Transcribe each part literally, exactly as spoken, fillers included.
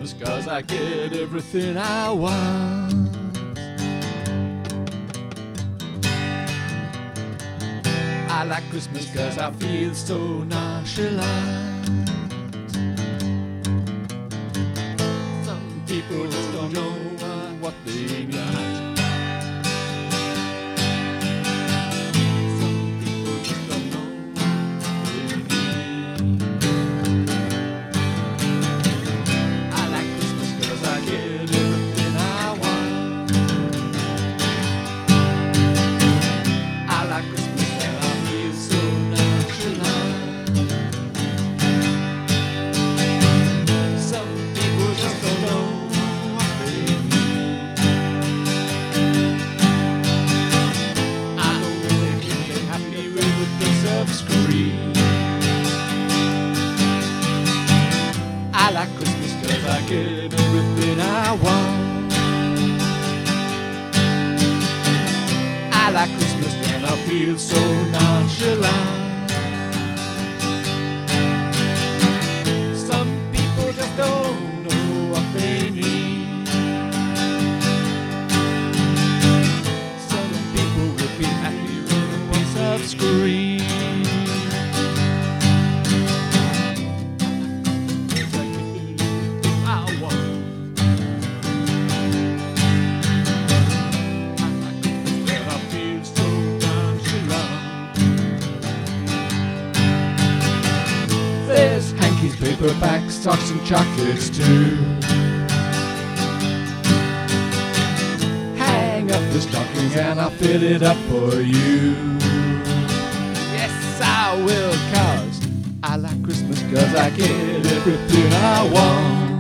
Christmas 'cause I get everything I want. I like Christmas 'cause I feel so nonchalant. Some people just don't know what they got. I like Christmas 'cause I get everything I want. I like Christmas and I feel so nonchalant. Some people just don't know what they need. Some people will be happy with a piece of screen. There's hankies, paperbacks, socks and chocolates too. Hang up the stockings and I'll fill it up for you. Yes, I will, 'cause I like Christmas 'cause I get everything I want.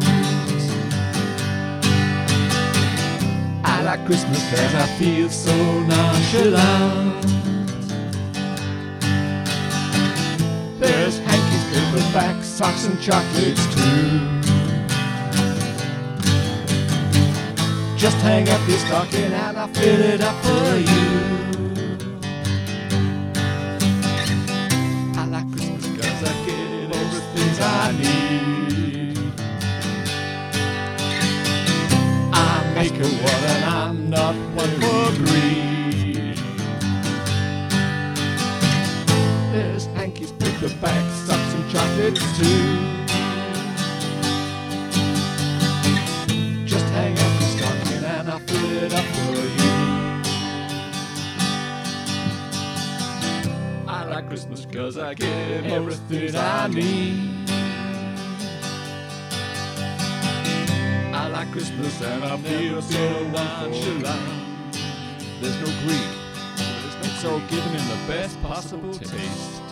I like Christmas 'cause I feel so nonchalant. There's hankies, paperbacks, socks and chocolates too. Just hang up your stocking and I'll fill it up for you. I like Christmas 'cause I get everything I need. I make a one and I'm not one for greed. There's hankies, paperbacks, socks and chocolates too. Just hang up your stocking and I'll fill it up for you. I like Christmas 'cause I get everything I need. I like Christmas and I feel so nonchalant. There's no greed, it's all given in the best possible taste.